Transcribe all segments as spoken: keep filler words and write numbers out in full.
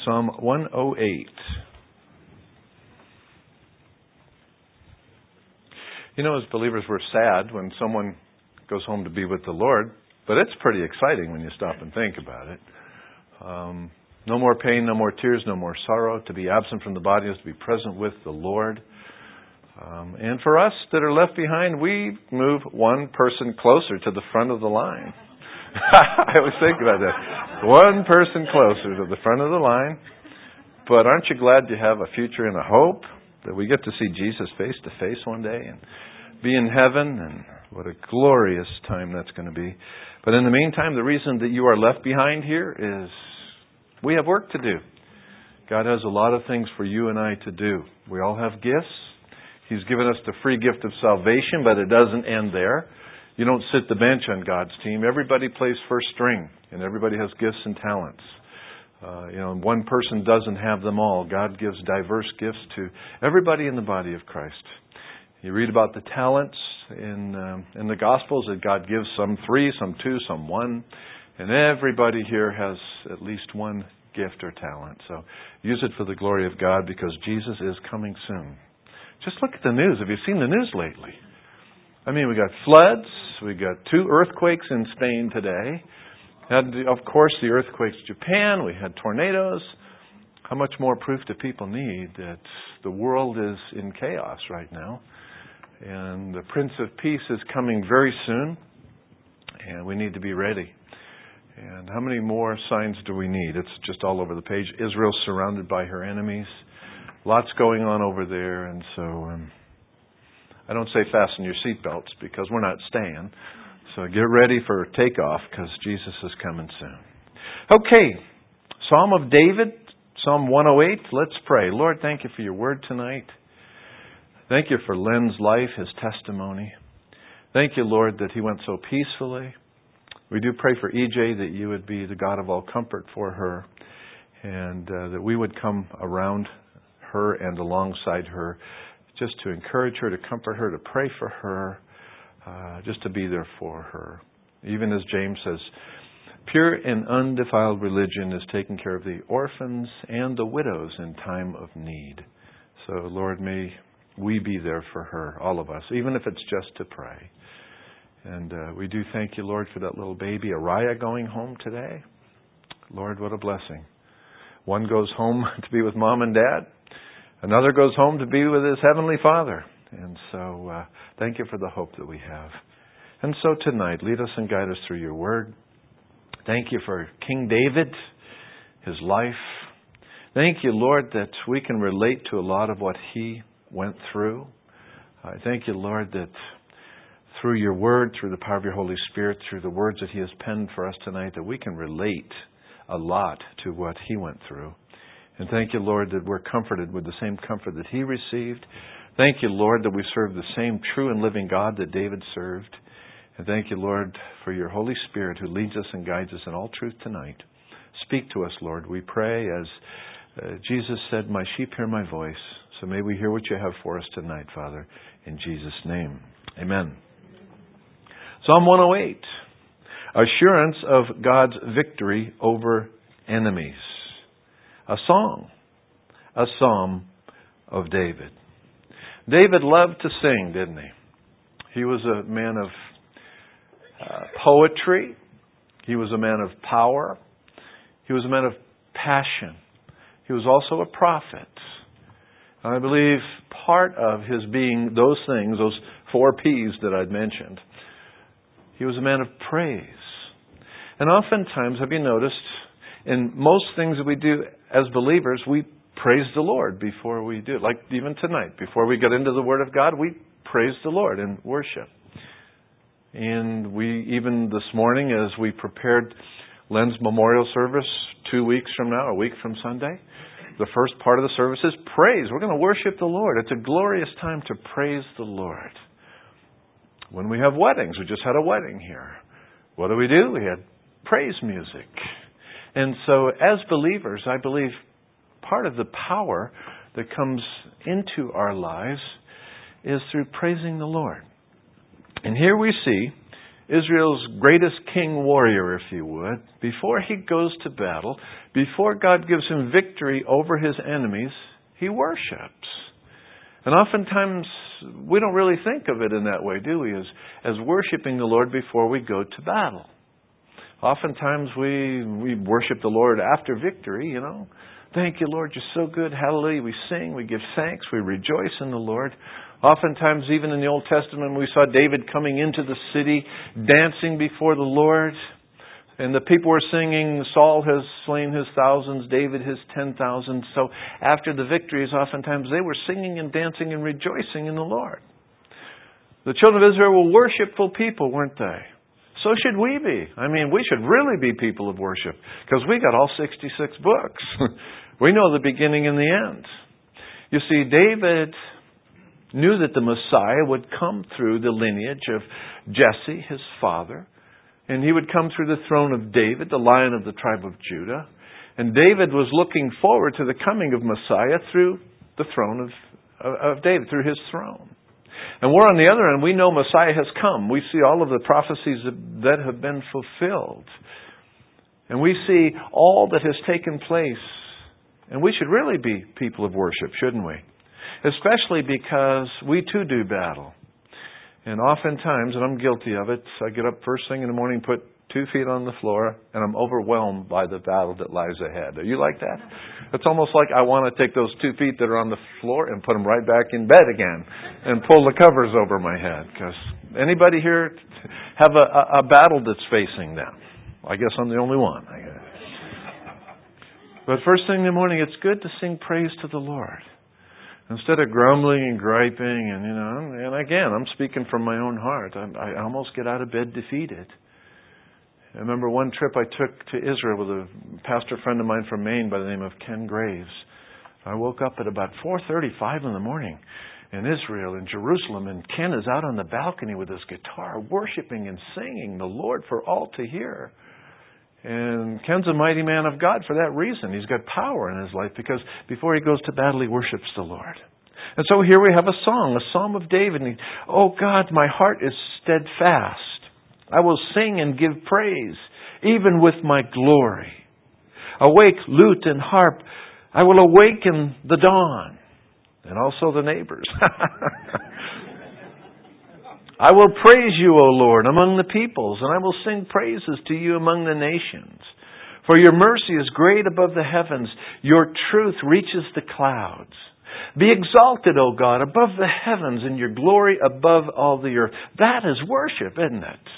Psalm one oh eight. You know, as believers, we're sad when someone goes home to be with the Lord, but it's pretty exciting when you stop and think about it. Um, no more pain, no more tears, no more sorrow. To be absent from the body is to be present with the Lord. Um, and for us that are left behind, we move one person closer to the front of the line. I always think about that. One person closer to the front of the line. But aren't you glad you have a future and a hope that we get to see Jesus face to face one day and be in heaven? And what a glorious time that's going to be. But in the meantime, the reason that you are left behind here is we have work to do. God has a lot of things for you and I to do. We all have gifts. He's given us the free gift of salvation, but it doesn't end there. You don't sit the bench on God's team. Everybody plays first string, and everybody has gifts and talents. Uh, you know, one person doesn't have them all. God gives diverse gifts to everybody in the body of Christ. You read about the talents in um, in the Gospels that God gives some three, some two, some one, and everybody here has at least one gift or talent. So use it for the glory of God, because Jesus is coming soon. Just look at the news. Have you seen the news lately? I mean, we got floods. We got two earthquakes in Spain today. Had, of course, the earthquakes in Japan. We had tornadoes. How much more proof do people need that the world is in chaos right now? And the Prince of Peace is coming very soon. And we need to be ready. And how many more signs do we need? It's just all over the page. Israel's surrounded by her enemies. Lots going on over there, and so um, I don't say fasten your seatbelts because we're not staying. So get ready for takeoff because Jesus is coming soon. Okay, Psalm of David, Psalm one oh eight. Let's pray. Lord, thank you for your word tonight. Thank you for Len's life, his testimony. Thank you, Lord, that he went so peacefully. We do pray for E J that you would be the God of all comfort for her, and uh, that we would come around her and alongside her, just to encourage her, to comfort her, to pray for her, uh, just to be there for her. Even as James says, pure and undefiled religion is taking care of the orphans and the widows in time of need. So, Lord, may we be there for her, all of us, even if it's just to pray. And uh, we do thank you, Lord, for that little baby, Araya, going home today. Lord, what a blessing. One goes home to be with mom and dad. Another goes home to be with his Heavenly Father. And so uh, thank you for the hope that we have. And so tonight, lead us and guide us through your word. Thank you for King David, his life. Thank you, Lord, that we can relate to a lot of what he went through. I thank you, Lord, that through your word, through the power of your Holy Spirit, through the words that he has penned for us tonight, that we can relate a lot to what he went through. And thank you, Lord, that we're comforted with the same comfort that he received. Thank you, Lord, that we serve the same true and living God that David served. And thank you, Lord, for your Holy Spirit who leads us and guides us in all truth tonight. Speak to us, Lord. We pray as uh, Jesus said, my sheep hear my voice. So may we hear what you have for us tonight, Father, in Jesus' name. Amen. Psalm one oh eight. Assurance of God's victory over enemies. A song, a psalm of David. David loved to sing, didn't he? He was a man of uh, poetry. He was a man of power. He was a man of passion. He was also a prophet. And I believe part of his being those things, those four P's that I'd mentioned, he was a man of praise. And oftentimes, have you noticed, in most things that we do as believers, we praise the Lord before we do it. Like even tonight, before we get into the Word of God, we praise the Lord in worship. And we, even this morning, as we prepared Len's memorial service two weeks from now, a week from Sunday, the first part of the service is praise. We're going to worship the Lord. It's a glorious time to praise the Lord. When we have weddings, we just had a wedding here. What do we do? We had praise music. And so as believers, I believe part of the power that comes into our lives is through praising the Lord. And here we see Israel's greatest king warrior, if you would, before he goes to battle, before God gives him victory over his enemies, he worships. And oftentimes, we don't really think of it in that way, do we? As, as worshiping the Lord before we go to battle. Oftentimes, we, we worship the Lord after victory, you know. Thank you, Lord, you're so good. Hallelujah. We sing, we give thanks, we rejoice in the Lord. Oftentimes, even in the Old Testament, we saw David coming into the city, dancing before the Lord. And the people were singing, Saul has slain his thousands, David his ten thousands. So after the victories, oftentimes they were singing and dancing and rejoicing in the Lord. The children of Israel were worshipful people, weren't they? So should we be. I mean, we should really be people of worship, because we got all sixty-six books. We know the beginning and the end. You see, David knew that the Messiah would come through the lineage of Jesse, his father. And he would come through the throne of David, the Lion of the tribe of Judah. And David was looking forward to the coming of Messiah through the throne of, of David, through his throne. And we're on the other end. We know Messiah has come. We see all of the prophecies that have been fulfilled. And we see all that has taken place. And we should really be people of worship, shouldn't we? Especially because we too do battle. And oftentimes, and I'm guilty of it, I get up first thing in the morning, put two feet on the floor, and I'm overwhelmed by the battle that lies ahead. Are you like that? It's almost like I want to take those two feet that are on the floor and put them right back in bed again and pull the covers over my head. Because anybody here have a, a, a battle that's facing them? I guess I'm the only one. But first thing in the morning, it's good to sing praise to the Lord. Instead of grumbling and griping, and you know, and again, I'm speaking from my own heart. I, I almost get out of bed defeated. I remember one trip I took to Israel with a pastor friend of mine from Maine by the name of Ken Graves. I woke up at about four thirty-five in the morning in Israel, in Jerusalem, and Ken is out on the balcony with his guitar, worshiping and singing the Lord for all to hear. And Ken's a mighty man of God for that reason. He's got power in his life, because before he goes to battle, he worships the Lord. And so here we have a song, a psalm of David. And he, oh God, my heart is steadfast. I will sing and give praise, even with my glory. Awake, lute and harp. I will awaken the dawn. And also the neighbors. I will praise you, O Lord, among the peoples, and I will sing praises to you among the nations. For your mercy is great above the heavens. Your truth reaches the clouds. Be exalted, O God, above the heavens, and your glory above all the earth. That is worship, isn't it?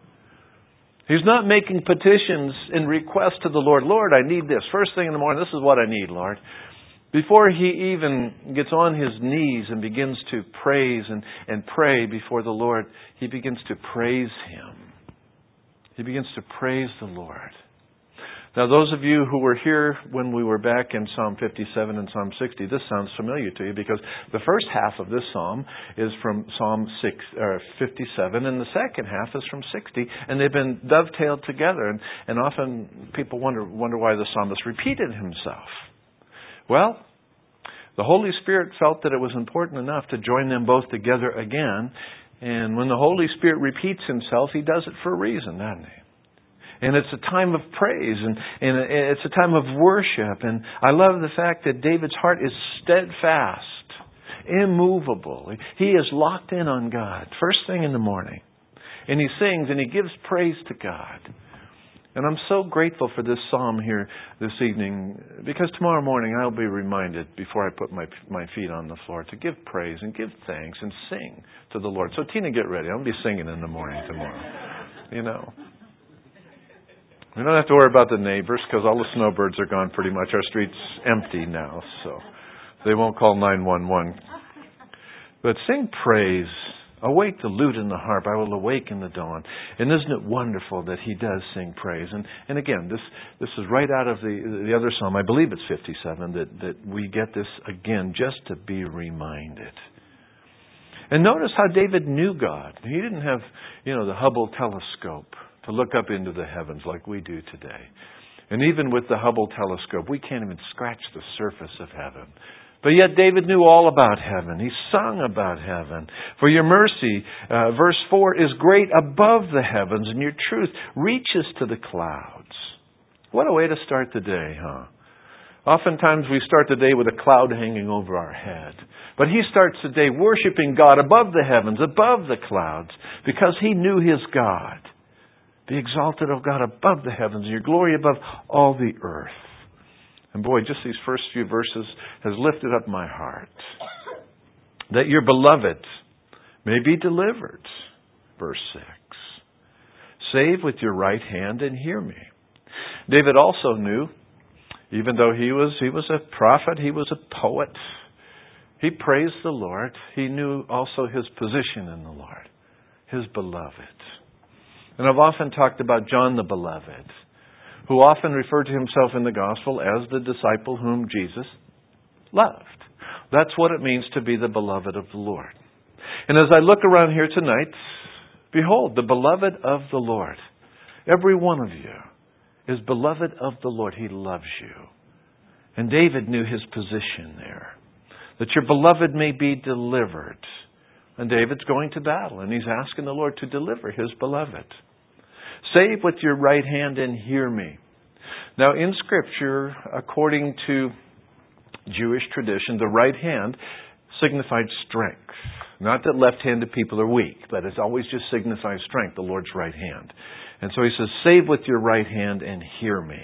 He's not making petitions and requests to the Lord. Lord, I need this. First thing in the morning, this is what I need, Lord. Before he even gets on his knees and begins to praise and, and pray before the Lord, he begins to praise Him. He begins to praise the Lord. Now, those of you who were here when we were back in Psalm fifty-seven and Psalm sixty, this sounds familiar to you, because the first half of this psalm is from Psalm six, or fifty-seven, and the second half is from sixty, and they've been dovetailed together. And, and often people wonder wonder why the psalmist repeated himself. Well, the Holy Spirit felt that it was important enough to join them both together again. And when the Holy Spirit repeats Himself, He does it for a reason, doesn't He? And it's a time of praise, and, and it's a time of worship. And I love the fact that David's heart is steadfast, immovable. He is locked in on God, first thing in the morning. And he sings and he gives praise to God. And I'm so grateful for this psalm here this evening, because tomorrow morning I'll be reminded, before I put my my feet on the floor, to give praise and give thanks and sing to the Lord. So Tina, get ready. I'll be singing in the morning tomorrow. You know. We don't have to worry about the neighbors, because all the snowbirds are gone pretty much. Our street's empty now, so they won't call nine one one. But sing praise. Awake the lute and the harp. I will awaken the dawn. And isn't it wonderful that he does sing praise? And and again, this this is right out of the the other psalm. I believe it's fifty-seven, that, that we get this again just to be reminded. And notice how David knew God. He didn't have, you know, the Hubble telescope to look up into the heavens like we do today. And even with the Hubble telescope, we can't even scratch the surface of heaven But yet David knew all about heaven. He sung about heaven. For your mercy, uh, verse four, is great above the heavens, and your truth reaches to the clouds. What a way to start the day, huh? Oftentimes we start the day with a cloud hanging over our head. But he starts the day worshiping God above the heavens, above the clouds, because he knew his God. Be exalted, O God, above the heavens, and your glory above all the earth. And boy, just these first few verses has lifted up my heart. That your beloved may be delivered. Verse six. Save with your right hand and hear me. David also knew, even though he was he was a prophet, he was a poet, he praised the Lord. He knew also his position in the Lord, his beloved. And I've often talked about John the Beloved, who often referred to himself in the gospel as the disciple whom Jesus loved. That's what it means to be the beloved of the Lord. And as I look around here tonight, behold, the beloved of the Lord. Every one of you is beloved of the Lord. He loves you. And David knew his position there, that your beloved may be delivered. And David's going to battle, and he's asking the Lord to deliver his beloved. Save with your right hand and hear me. Now, in Scripture, according to Jewish tradition, the right hand signified strength. Not that left-handed people are weak, but it always just signifies strength, the Lord's right hand. And so he says, save with your right hand and hear me.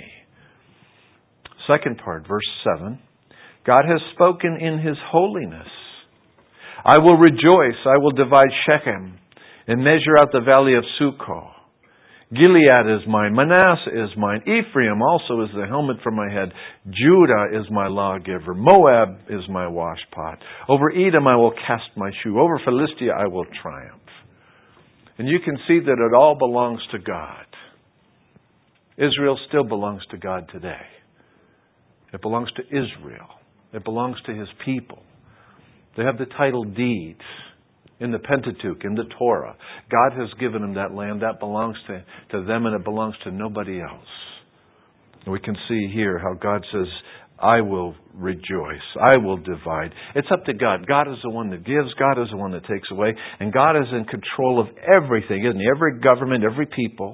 Second part, verse seven. God has spoken in His holiness. I will rejoice, I will divide Shechem and measure out the valley of Succoth. Gilead is mine, Manasseh is mine, Ephraim also is the helmet for my head, Judah is my lawgiver, Moab is my washpot. Over Edom I will cast my shoe, over Philistia I will triumph. And you can see that it all belongs to God. Israel still belongs to God today. It belongs to Israel. It belongs to His people. They have the title deeds in the Pentateuch, in the Torah. God has given them that land. That belongs to, to them, and it belongs to nobody else. And we can see here how God says, I will rejoice. I will divide. It's up to God. God is the one that gives. God is the one that takes away. And God is in control of everything, isn't He? Every government, every people.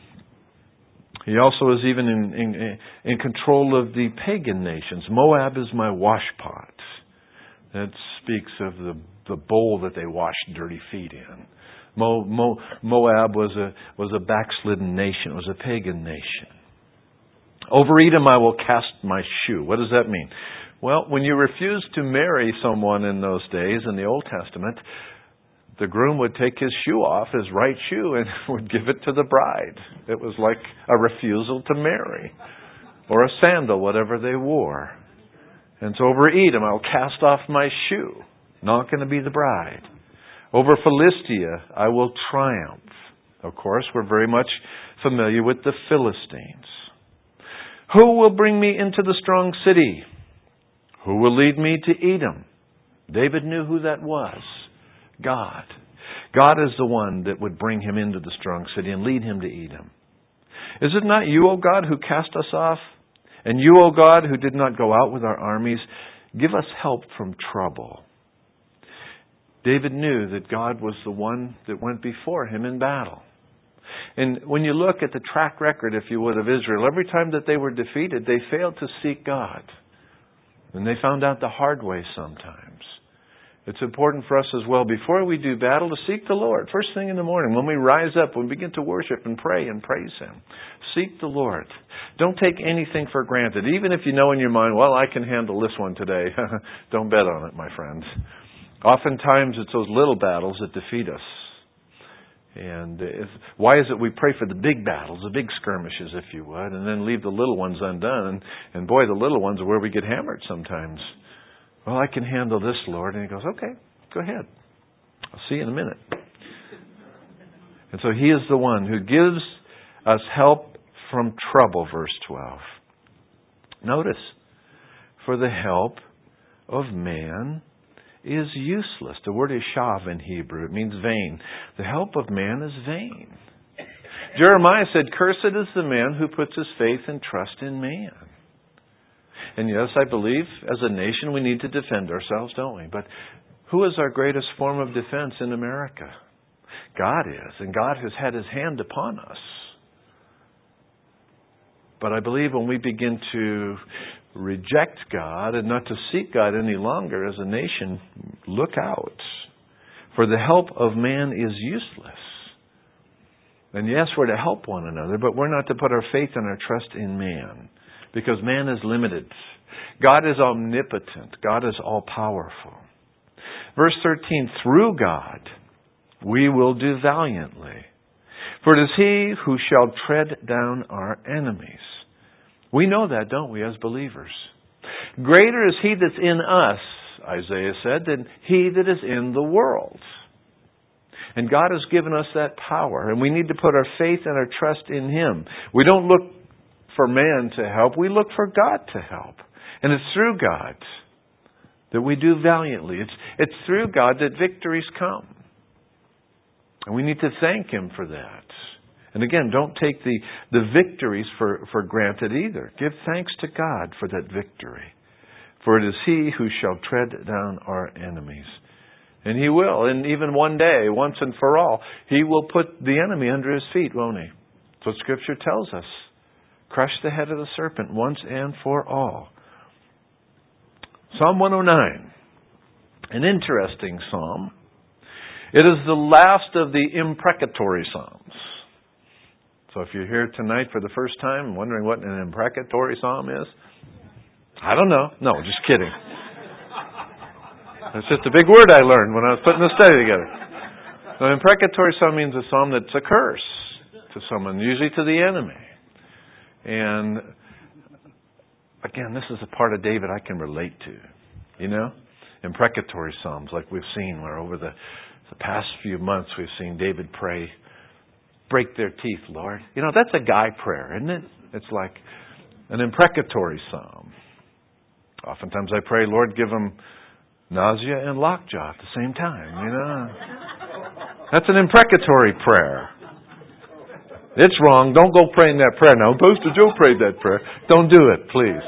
He also is even in, in, in control of the pagan nations. Moab is my washpot. That speaks of the, the bowl that they washed dirty feet in. Mo, Mo, Moab was a, was a backslidden nation. It was a pagan nation. Over Edom I will cast my shoe. What does that mean? Well, when you refused to marry someone in those days, in the Old Testament, the groom would take his shoe off, his right shoe, and would give it to the bride. It was like a refusal to marry. Or a sandal, whatever they wore. And so over Edom, I'll cast off my shoe. Not going to be the bride. Over Philistia, I will triumph. Of course, we're very much familiar with the Philistines. Who will bring me into the strong city? Who will lead me to Edom? David knew who that was. God. God is the one that would bring him into the strong city and lead him to Edom. Is it not you, O God, who cast us off? And you, O God, who did not go out with our armies, give us help from trouble. David knew that God was the one that went before him in battle. And when you look at the track record, if you would, of Israel, every time that they were defeated, they failed to seek God. And they found out the hard way sometimes. It's important for us as well, before we do battle, to seek the Lord. First thing in the morning, when we rise up, when we begin to worship and pray and praise Him. Seek the Lord. Don't take anything for granted. Even if you know in your mind, well, I can handle this one today. Don't bet on it, my friend. Oftentimes, it's those little battles that defeat us. And if, why is it we pray for the big battles, the big skirmishes, if you would, and then leave the little ones undone? And, and boy, the little ones are where we get hammered sometimes. Well, I can handle this, Lord. And He goes, okay, go ahead. I'll see you in a minute. And so He is the one who gives us help from trouble, verse twelve. Notice, for the help of man is useless. The word is shav in Hebrew. It means vain. The help of man is vain. Jeremiah said, cursed is the man who puts his faith and trust in man. And yes, I believe as a nation we need to defend ourselves, don't we? But who is our greatest form of defense in America? God is, and God has had His hand upon us. But I believe when we begin to reject God and not to seek God any longer as a nation, look out. For the help of man is useless. And yes, we're to help one another, but we're not to put our faith and our trust in man. Because man is limited. God is omnipotent. God is all-powerful. Verse thirteen, through God we will do valiantly. For it is He who shall tread down our enemies. We know that, don't we, as believers? Greater is He that's in us, Isaiah said, than he that is in the world. And God has given us that power, and we need to put our faith and our trust in Him. We don't look for man to help, we look for God to help. And it's through God that we do valiantly. It's, it's through God that victories come. And we need to thank Him for that. And again, don't take the, the victories for, for granted either. Give thanks to God for that victory. For it is He who shall tread down our enemies. And He will. And even one day, once and for all, He will put the enemy under His feet, won't He? That's what Scripture tells us. Crush the head of the serpent once and for all. Psalm one oh nine. An interesting psalm. It is the last of the imprecatory psalms. So if you're here tonight for the first time wondering what an imprecatory psalm is, I don't know. No, just kidding. It's just a big word I learned when I was putting the study together. An imprecatory psalm means a psalm that's a curse to someone, usually to the enemy. And again, this is a part of David I can relate to. You know? Imprecatory psalms like we've seen where over the, the past few months we've seen David pray, break their teeth, Lord. You know, that's a guy prayer, isn't it? It's like an imprecatory psalm. Oftentimes I pray, Lord, give them nausea and lockjaw at the same time, you know. That's an imprecatory prayer. It's wrong. Don't go praying that prayer. Now, Pastor Joe prayed that prayer. Don't do it, please.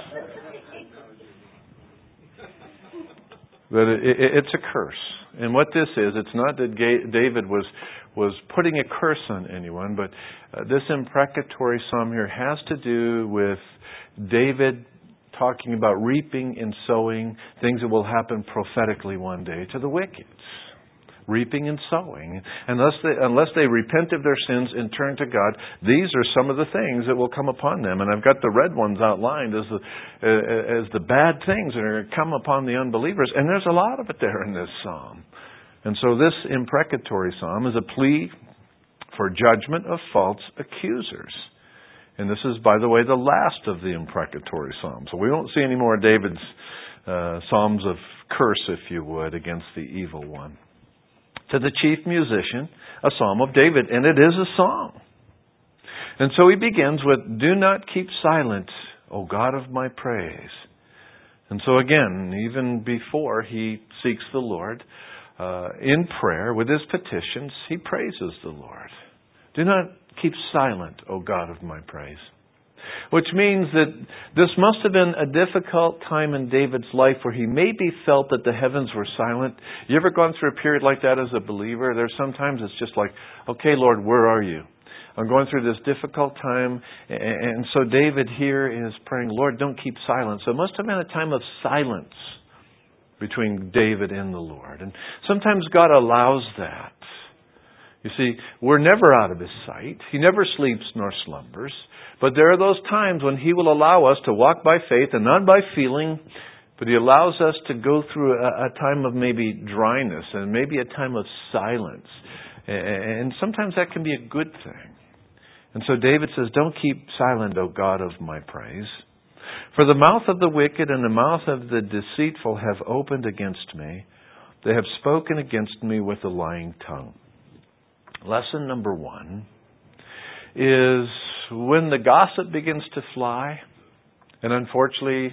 But it, it, it's a curse. And what this is, it's not that David was was putting a curse on anyone, but uh, this imprecatory psalm here has to do with David talking about reaping and sowing, things that will happen prophetically one day to the wicked. Reaping and sowing. Unless they, unless they repent of their sins and turn to God, these are some of the things that will come upon them. And I've got the red ones outlined as the, uh, as the bad things that are going to come upon the unbelievers. And there's a lot of it there in this psalm. And so this imprecatory psalm is a plea for judgment of false accusers. And this is, by the way, the last of the imprecatory psalms. So we won't see any more of David's uh, psalms of curse, if you would, against the evil one. To the chief musician, a psalm of David, and it is a song. And so he begins with, do not keep silent, O God of my praise. And so again, even before he seeks the Lord, uh, in prayer, with his petitions, he praises the Lord. Do not keep silent, O God of my praise. Which means that this must have been a difficult time in David's life where he maybe felt that the heavens were silent. You ever gone through a period like that as a believer? There's sometimes it's just like, okay, Lord, where are you? I'm going through this difficult time. And so David here is praying, Lord, don't keep silent. So it must have been a time of silence between David and the Lord. And sometimes God allows that. You see, we're never out of His sight. He never sleeps nor slumbers. But there are those times when He will allow us to walk by faith and not by feeling, but He allows us to go through a, a time of maybe dryness and maybe a time of silence. And sometimes that can be a good thing. And so David says, don't keep silent, O God of my praise. For the mouth of the wicked and the mouth of the deceitful have opened against me. They have spoken against me with a lying tongue. Lesson number one is when the gossip begins to fly, and unfortunately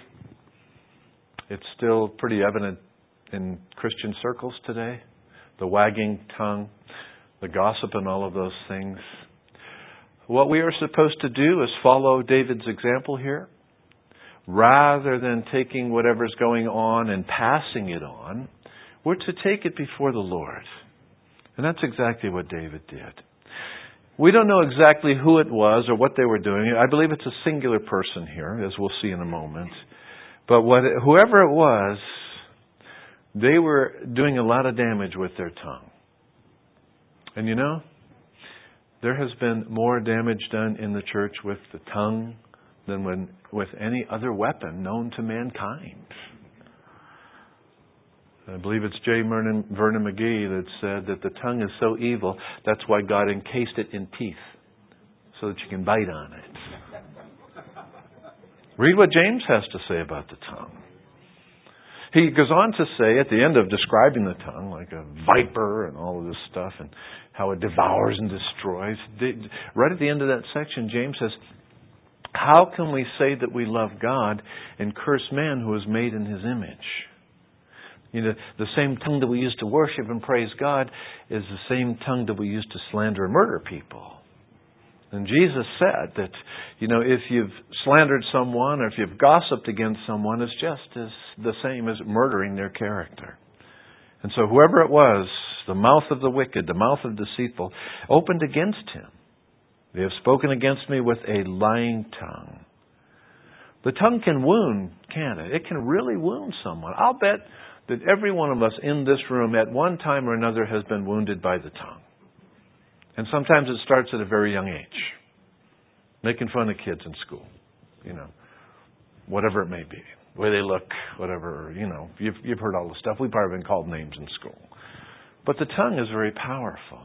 it's still pretty evident in Christian circles today, the wagging tongue, the gossip and all of those things. What we are supposed to do is follow David's example here. rather than taking whatever's going on and passing it on, we're to take it before the Lord. And that's exactly what David did. We don't know exactly who it was or what they were doing. I believe it's a singular person here, as we'll see in a moment. But what, whoever it was, they were doing a lot of damage with their tongue. And you know, there has been more damage done in the church with the tongue than when, with any other weapon known to mankind. I believe it's J. Vernon, Vernon McGee that said that the tongue is so evil, that's why God encased it in teeth, so that you can bite on it. Read what James has to say about the tongue. He goes on to say, at the end of describing the tongue, like a viper and all of this stuff, and how it devours and destroys. Right at the end of that section, James says, how can we say that we love God and curse man who is made in His image? You know, the same tongue that we use to worship and praise God is the same tongue that we use to slander and murder people. And Jesus said that, you know, if you've slandered someone or if you've gossiped against someone, it's just as the same as murdering their character. And so whoever it was, the mouth of the wicked, the mouth of the deceitful, opened against him. They have spoken against me with a lying tongue. The tongue can wound, can't it? It can really wound someone. I'll bet that every one of us in this room at one time or another has been wounded by the tongue. And sometimes it starts at a very young age. Making fun of kids in school. You know, whatever it may be. The way they look, whatever, you know. You've, you've heard all the stuff. We've probably been called names in school. But the tongue is very powerful.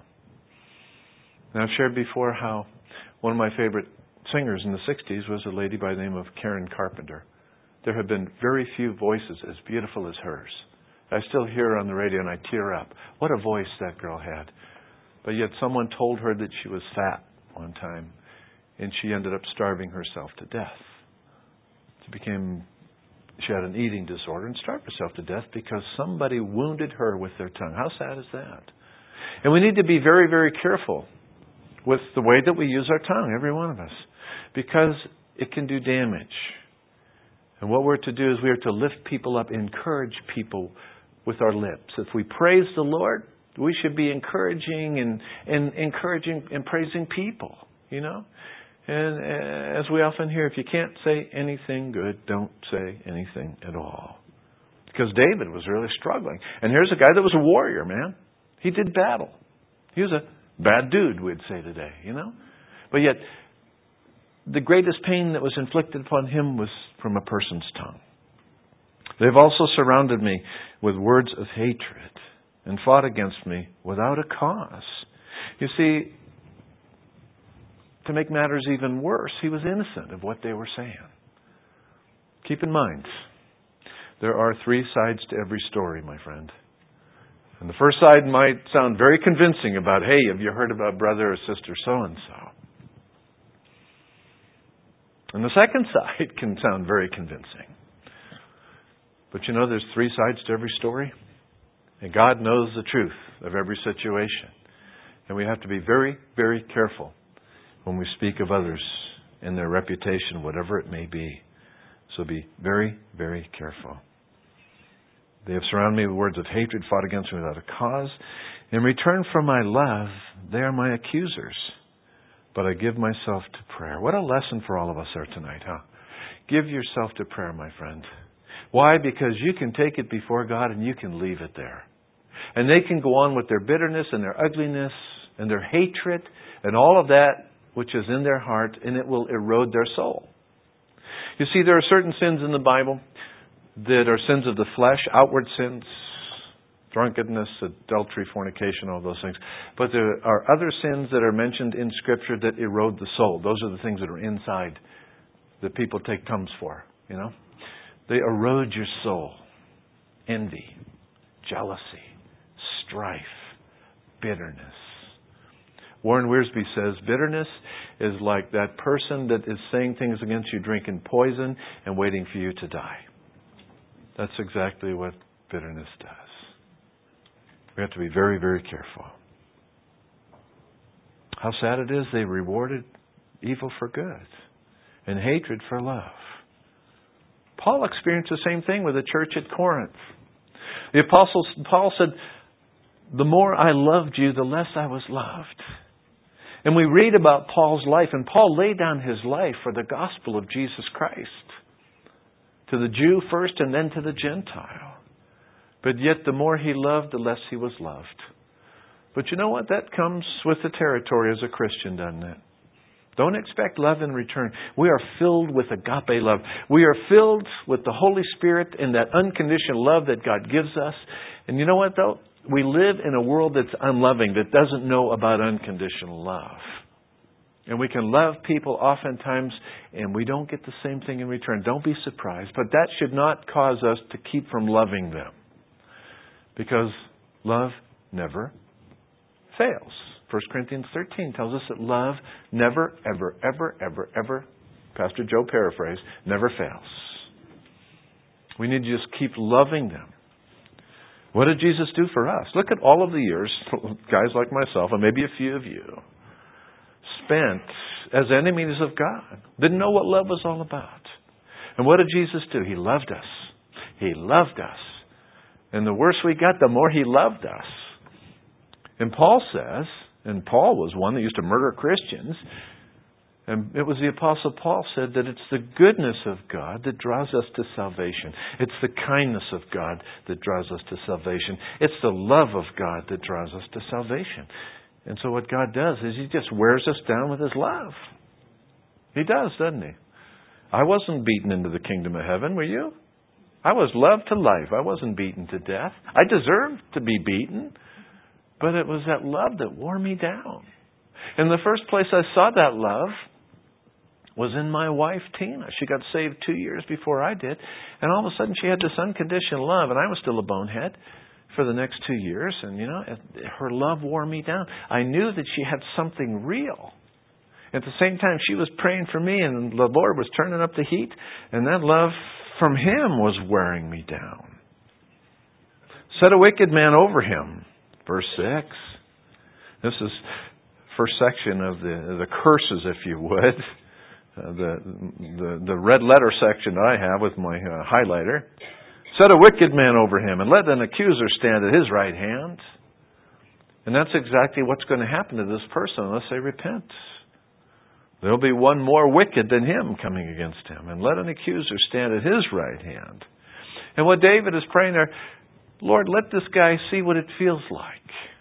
And I've shared before how one of my favorite singers in the sixties was a lady by the name of Karen Carpenter. There have been very few voices as beautiful as hers. I still hear her on the radio and I tear up. What a voice that girl had. But yet someone told her that she was fat one time, and she ended up starving herself to death. She became, she had an eating disorder and starved herself to death because somebody wounded her with their tongue. How sad is that? And we need to be very, very careful with the way that we use our tongue, every one of us, because it can do damage. And what we're to do is we are to lift people up, encourage people with our lips. If we praise the Lord, we should be encouraging and, and encouraging and praising people, you know. And as we often hear, if you can't say anything good, don't say anything at all. Because David was really struggling. And here's a guy that was a warrior, man. He did battle. He was a bad dude, we'd say today, you know. But yet, the greatest pain that was inflicted upon him was from a person's tongue. They've also surrounded me with words of hatred and fought against me without a cause. You see, to make matters even worse, he was innocent of what they were saying. Keep in mind, there are three sides to every story, my friend. And the first side might sound very convincing about, hey, have you heard about brother or sister so-and-so? And the second side can sound very convincing. But you know, there's three sides to every story. And God knows the truth of every situation. And we have to be very, very careful when we speak of others and their reputation, whatever it may be. So be very, very careful. They have surrounded me with words of hatred, fought against me without a cause. In return for my love, they are my accusers. But I give myself to prayer. What a lesson for all of us there tonight, huh? Give yourself to prayer, my friend. Why? Because you can take it before God and you can leave it there. And they can go on with their bitterness and their ugliness and their hatred and all of that which is in their heart, and it will erode their soul. You see, there are certain sins in the Bible that are sins of the flesh, outward sins, drunkenness, adultery, fornication, all those things. But there are other sins that are mentioned in Scripture that erode the soul. Those are the things that are inside that people take thumbs for, you know. They erode your soul. Envy, jealousy, strife, bitterness. Warren Wiersbe says, bitterness is like that person that is saying things against you, drinking poison, and waiting for you to die. That's exactly what bitterness does. We have to be very, very careful. How sad it is they rewarded evil for good and hatred for love. Paul experienced the same thing with the church at Corinth. The Apostle Paul said, the more I loved you, the less I was loved. And we read about Paul's life, and Paul laid down his life for the gospel of Jesus Christ. To the Jew first and then to the Gentile. But yet the more he loved, the less he was loved. But you know what? That comes with the territory as a Christian, doesn't it? Don't expect love in return. We are filled with agape love. We are filled with the Holy Spirit and that unconditional love that God gives us. And you know what, though? We live in a world that's unloving, that doesn't know about unconditional love. And we can love people oftentimes, and we don't get the same thing in return. Don't be surprised. But that should not cause us to keep from loving them. Because love never fails. First Corinthians thirteen tells us that love never, ever, ever, ever, ever, Pastor Joe paraphrased, never fails. We need to just keep loving them. What did Jesus do for us? Look at all of the years, guys like myself, and maybe a few of you, spent as enemies of God. Didn't know what love was all about. And what did Jesus do? He loved us. He loved us. And the worse we got, the more He loved us. And Paul says, and Paul was one that used to murder Christians, and it was the Apostle Paul said that it's the goodness of God that draws us to salvation. It's the kindness of God that draws us to salvation. It's the love of God that draws us to salvation. And so what God does is He just wears us down with His love. He does, doesn't He? I wasn't beaten into the kingdom of heaven, were you? I was loved to life. I wasn't beaten to death. I deserved to be beaten. But it was that love that wore me down. And the first place I saw that love was in my wife, Tina. She got saved two years before I did. And all of a sudden she had this unconditional love. And I was still a bonehead for the next two years. And, you know, her love wore me down. I knew that she had something real. At the same time, she was praying for me. And the Lord was turning up the heat. And that love from Him was wearing me down. Set a wicked man over him. Verse six. This is first section of the the curses, if you would. Uh, the, the the red letter section I have with my uh, highlighter. Set a wicked man over him, and let an accuser stand at his right hand. And that's exactly what's going to happen to this person unless they repent. There'll be one more wicked than him coming against him. And let an accuser stand at his right hand. And what David is praying there, Lord, let this guy see what it feels like.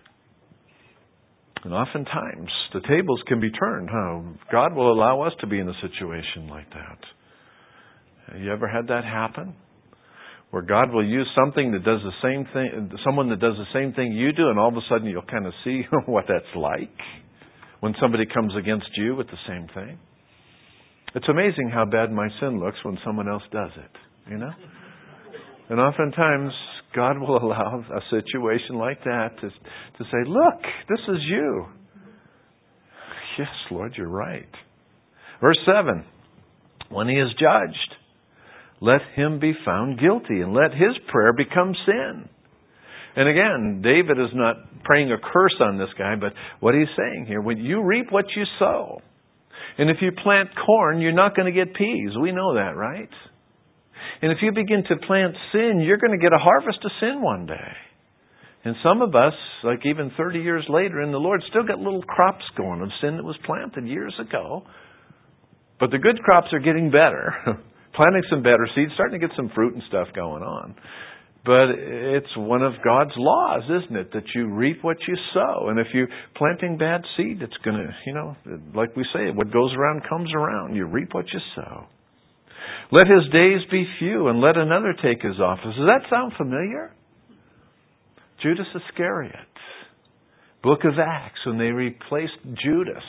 And oftentimes, the tables can be turned. Huh? God will allow us to be in a situation like that. Have you ever had that happen? Where God will use something that does the same thing, someone that does the same thing you do, and all of a sudden you'll kind of see what that's like when somebody comes against you with the same thing. It's amazing how bad my sin looks when someone else does it, you know? And oftentimes, God will allow a situation like that to, to say, look, this is you. Yes, Lord, you're right. Verse seven, when he is judged, let him be found guilty, and let his prayer become sin. And again, David is not praying a curse on this guy, but what he's saying here, when you reap what you sow, and if you plant corn, you're not going to get peas. We know that, right? And if you begin to plant sin, you're going to get a harvest of sin one day. And some of us, like even thirty years later in the Lord, still got little crops going of sin that was planted years ago. But the good crops are getting better. Planting some better seeds, starting to get some fruit and stuff going on. But it's one of God's laws, isn't it? That you reap what you sow. And if you're planting bad seed, it's going to, you know, like we say, what goes around comes around. You reap what you sow. Let his days be few, and let another take his office. Does that sound familiar? Judas Iscariot. Book of Acts, when they replaced Judas.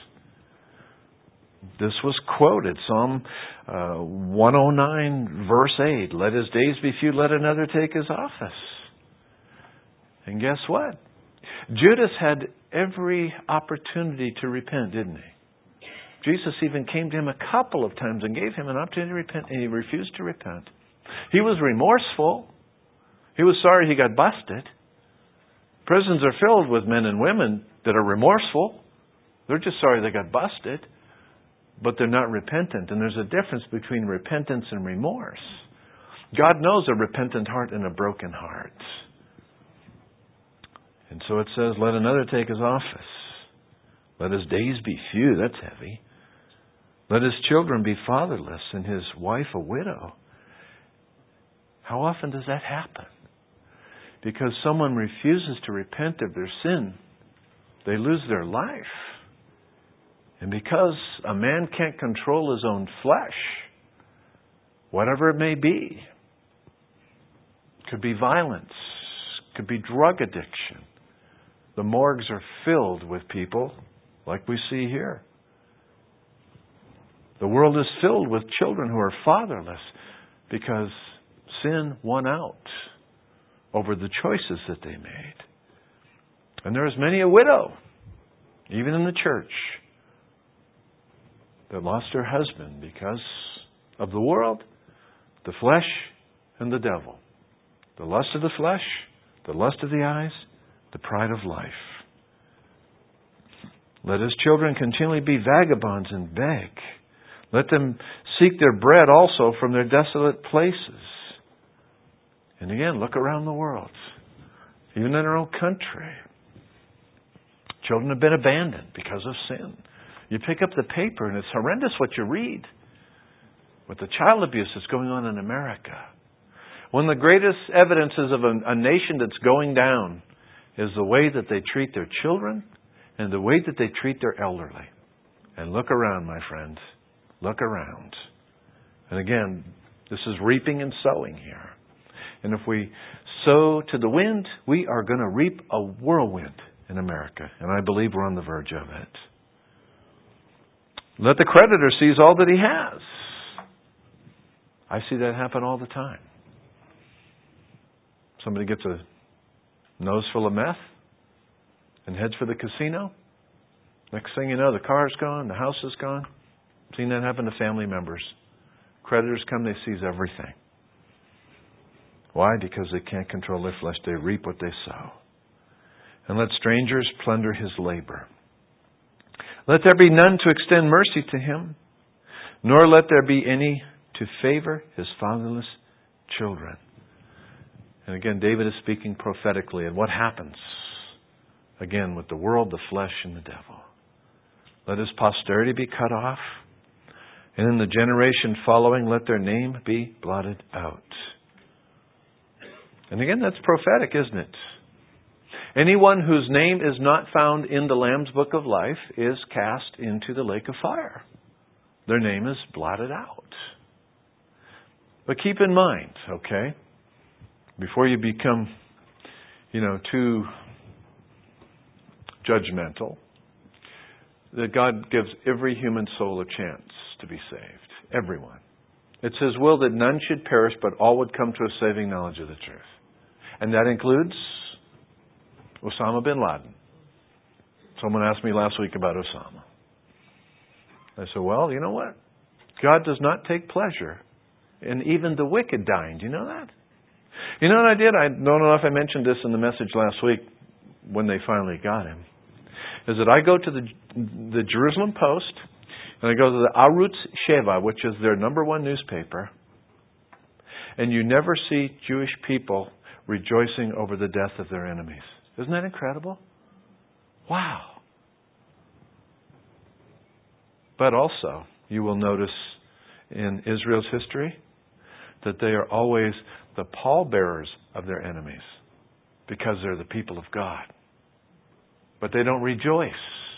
This was quoted, Psalm uh, one oh nine, verse eight. Let his days be few, let another take his office. And guess what? Judas had every opportunity to repent, didn't he? Jesus even came to him a couple of times and gave him an opportunity to repent, and he refused to repent. He was remorseful. He was sorry he got busted. Prisons are filled with men and women that are remorseful. They're just sorry they got busted. but they're not repentant. And there's a difference between repentance and remorse. God knows a repentant heart and a broken heart. And so it says, let another take his office. Let his days be few. That's heavy. Let his children be fatherless and his wife a widow. How often does that happen? Because someone refuses to repent of their sin, they lose their life. And because a man can't control his own flesh, whatever it may be, could be violence, could be drug addiction. The morgues are filled with people like we see here. The world is filled with children who are fatherless because sin won out over the choices that they made. And there is many a widow, even in the church, that lost her husband because of the world, the flesh, and the devil. The lust of the flesh, the lust of the eyes, the pride of life. Let his children continually be vagabonds and beg. Let them seek their bread also from their desolate places. And again, look around the world. Even in our own country. Children have been abandoned because of sin. You pick up the paper and it's horrendous what you read. With the child abuse that's going on in America. One of the greatest evidences of a, a nation that's going down is the way that they treat their children and the way that they treat their elderly. And look around, my friends. Look around. And again, this is reaping and sowing here. And if we sow to the wind, we are going to reap a whirlwind in America. And I believe we're on the verge of it. Let the creditor seize all that he has. I see that happen all the time. Somebody gets a nose full of meth and heads for the casino. Next thing you know, the car's gone, the house is gone. I've seen that happen to family members. Creditors come, they seize everything. Why? Because they can't control their flesh. They reap what they sow. And let strangers plunder his labor. Let there be none to extend mercy to him, nor let there be any to favor his fatherless children. And again, David is speaking prophetically. And what happens? Again, with the world, the flesh, and the devil. Let his posterity be cut off. And in the generation following, let their name be blotted out. And again, that's prophetic, isn't it? Anyone whose name is not found in the Lamb's Book of Life is cast into the lake of fire. Their name is blotted out. But keep in mind, okay, before you become, you know, too judgmental, that God gives every human soul a chance to be saved. Everyone. It's His will that none should perish, but all would come to a saving knowledge of the truth. And that includes Osama bin Laden. Someone asked me last week about Osama. I said, well, you know what? God does not take pleasure in even the wicked dying. Do you know that? You know what I did? I don't know if I mentioned this in the message last week when they finally got him. Is that I go to the the Jerusalem Post and I go to the Arutz Sheva, which is their number one newspaper, and you never see Jewish people rejoicing over the death of their enemies. Isn't that incredible? Wow. But also, you will notice in Israel's history that they are always the pallbearers of their enemies because they're the people of God. But they don't rejoice.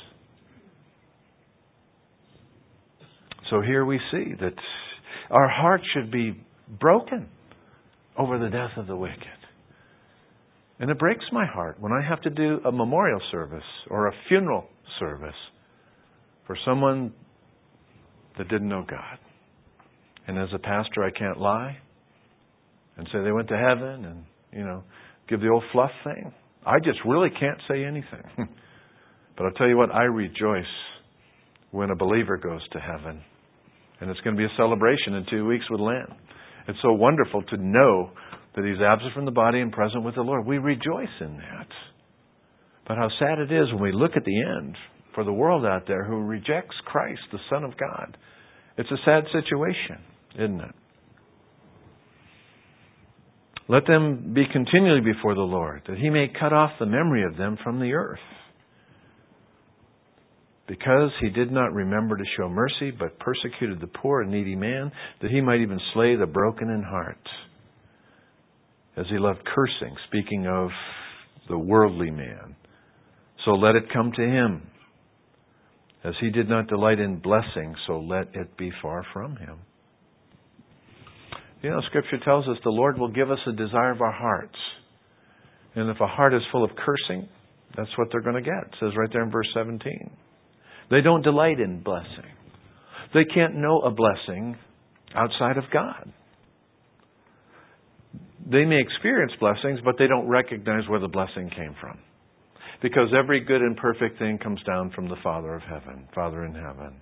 So here we see that our heart should be broken over the death of the wicked. And it breaks my heart when I have to do a memorial service or a funeral service for someone that didn't know God. And as a pastor, I can't lie and say they went to heaven and, you know, give the old fluff thing. I just really can't say anything. But I'll tell you what, I rejoice when a believer goes to heaven. And it's going to be a celebration in two weeks with Lamb. It's so wonderful to know that He's absent from the body and present with the Lord. We rejoice in that. But how sad it is when we look at the end. for the world out there who rejects Christ, the Son of God. It's a sad situation, isn't it? Let them be continually before the Lord, that He may cut off the memory of them from the earth. Because He did not remember to show mercy, but persecuted the poor and needy man, that He might even slay the broken in heart. As He loved cursing, speaking of the worldly man. So let it come to Him. As He did not delight in blessing, so let it be far from Him. You know, Scripture tells us the Lord will give us a desire of our hearts. And if a heart is full of cursing, that's what they're going to get. It says right there in verse seventeen. They don't delight in blessing. They can't know a blessing outside of God. They may experience blessings, but they don't recognize where the blessing came from. Because every good and perfect thing comes down from the Father of heaven, Father in heaven.